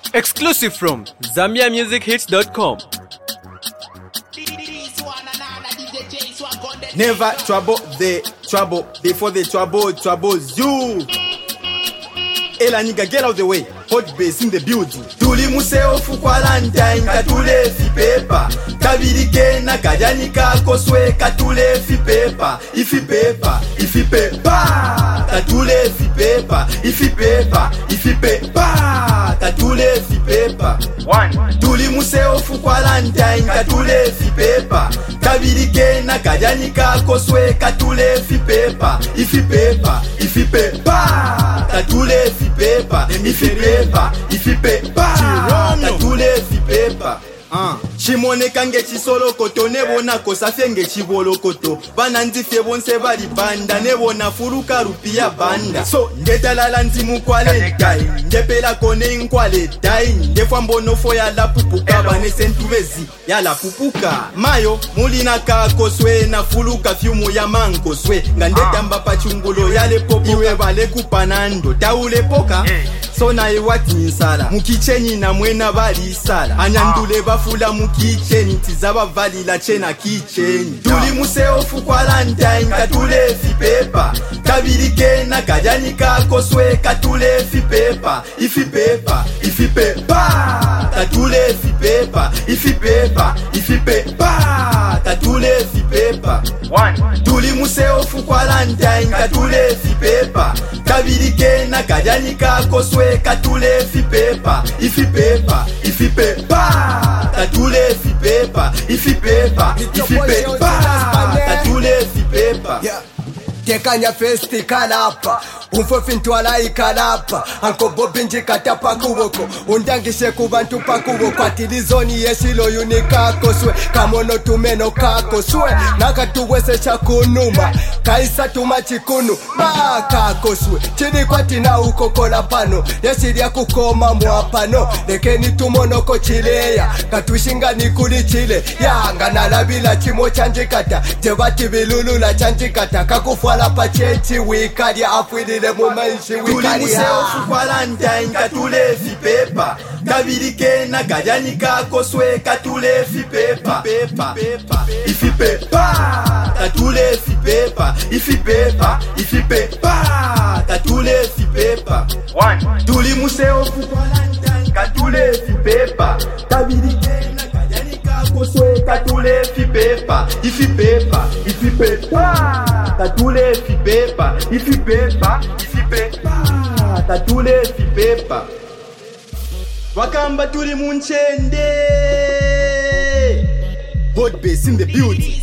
Exclusive from ZambiaMusicHits.com. Never trouble the trouble before the trouble troubles you. Ela nigga, get out of the way. Hot bass in the building. Tuli museo fu quarantine katule fi pepa. Kabiri kena kajani kako swe katule fi pepa. Ifi pepa, ifi pepa. Katule fi pepa, ifi pepa, ifi pepa. Katule fi pepa. Tuli museo fu quarantine katule fi pepa. Kabiri kena kajani kako swe katule fi pepa. Ifi pepa, ifi pepa. Katule fi pepa, ifi pepa, ifi pepa. Katule fi pepa. Shimone kange chisolo koto nebona kosafe nge chibolo koto bana nzifye bonse bali banda nebona furuka rupia banda so ndetalala nzimu kwale dai ndepela kone nkwale dai ndefwa mbono fo ya la pupuka bane sentuvezi ya la pupuka mayo mulina kako swe na furuka fyumu ya manko swe ngandetamba pachungulo yale popo iwe bale kupanando taule poka so na iwati nsala mukichenyi na mwena bali sala anyandule bafula mukichenyi tizaba vali la chena kichenyi tuli museo fu quarantine katule fi pepa kabiri kena kajani kako swe katule fi pepa ifi pepa ifi pepa katule fi pepa ifi pepa ifi pepa katule fi pepa tuli museo fu quarantine katule fi pepa kabiri kena kajani kako swe katule fi pepa ifi pepa ifi pepa katule fi pepa ifi pepa ifi pepa katule fi pepa Tekanya festi kalapa Unfofi ntwala ikalapa Anko bobi njikatapa kuboko Undangishe kubantu pa kuboko Atilizoni yesilo yunikako swe Kamono tumeno kako swe Nakatuwese chakunuma Kaisa tumachikunu Makako swe Chini kwa tina ukokola pano Yesiria kukoma mwapano Lekeni tumonoko chileya Katushinga nikuli chile Yanga nalabila chimo chanjikata Jebati bilulu la chanjikata Kakufwa la pachechi wikari afwilile mumenshi wikari tuli museo fu quarantine katule fi pepa kabiri kena kajani kako swe katule fi pepa ifi pepa katule fi pepa ifi pepa ifi pepa katule fi pepa tuli museo fu quarantine katule fi pepa kabiri kena kajani kako swe katule fi pepa ifi pepa ifi pepa katule fi pepa ifi pepa ifi pepa katule fi pepa wakamba tuli munchende hot bass in the building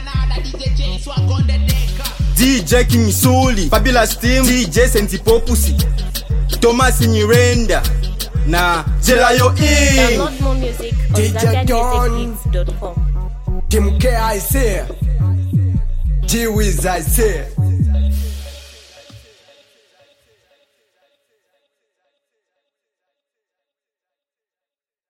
DJ King Suli Fabulous Team DJ Senti Popusi Thomas Nyirenda na Jelayo E Download more music on DJ ZambiaMusicHits.com. Tim K I say G-Wiz I say